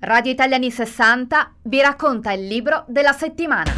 Radio Italia anni 60 vi racconta il libro della settimana.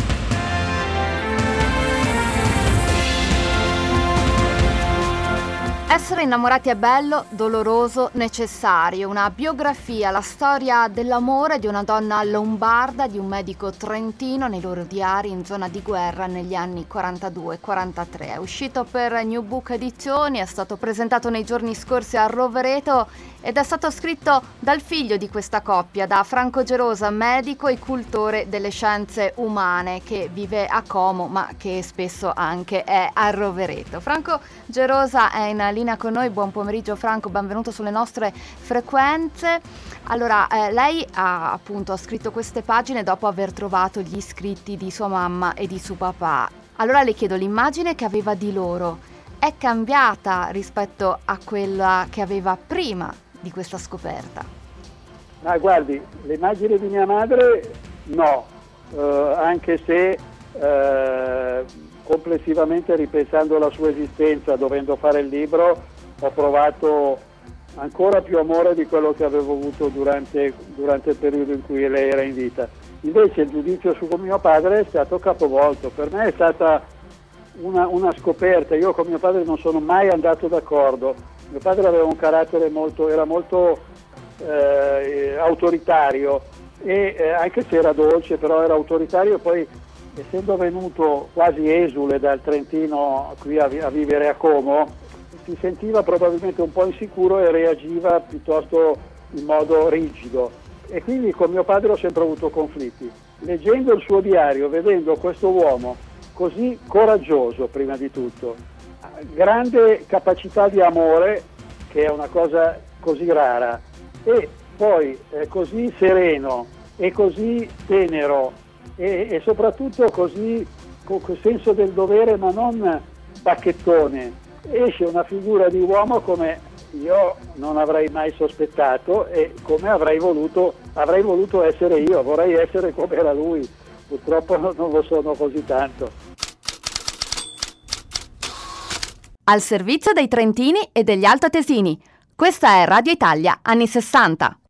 Essere innamorati è bello, doloroso, necessario. Una biografia, la storia dell'amore di una donna lombarda, di un medico trentino nei loro diari in zona di guerra negli anni 42-43. È uscito per New Book Edizioni, è stato presentato nei giorni scorsi a Rovereto ed è stato scritto dal figlio di questa coppia, da Franco Gerosa, medico e cultore delle scienze umane, che vive a Como ma che spesso anche è a Rovereto. Franco Gerosa è in linea con noi. Buon pomeriggio Franco, benvenuto sulle nostre frequenze. Allora, lei ha appunto scritto queste pagine dopo aver trovato gli scritti di sua mamma e di suo papà. Allora le chiedo, l'immagine che aveva di loro è cambiata rispetto a quella che aveva prima di questa scoperta? Ma guardi, l'immagine di mia madre no, anche se complessivamente, ripensando alla sua esistenza, dovendo fare il libro, ho provato ancora più amore di quello che avevo avuto durante il periodo in cui lei era in vita. Invece il giudizio su mio padre è stato capovolto. Per me è stata una scoperta. Io con mio padre non sono mai andato d'accordo. Mio padre aveva un carattere era molto autoritario, e anche se era dolce, però era autoritario. Poi, essendo venuto quasi esule dal Trentino qui a vivere a Como, si sentiva probabilmente un po' insicuro e reagiva piuttosto in modo rigido, e quindi con mio padre ho sempre avuto conflitti. Leggendo il suo diario, vedendo questo uomo così coraggioso, prima di tutto, grande capacità di amore, che è una cosa così rara, e poi così sereno e così tenero, e soprattutto così con quel senso del dovere, ma non bacchettone, esce una figura di uomo come io non avrei mai sospettato e come avrei voluto essere io. Vorrei essere come era lui, purtroppo non lo sono così tanto. Al servizio dei trentini e degli altoatesini. Questa è Radio Italia anni 60.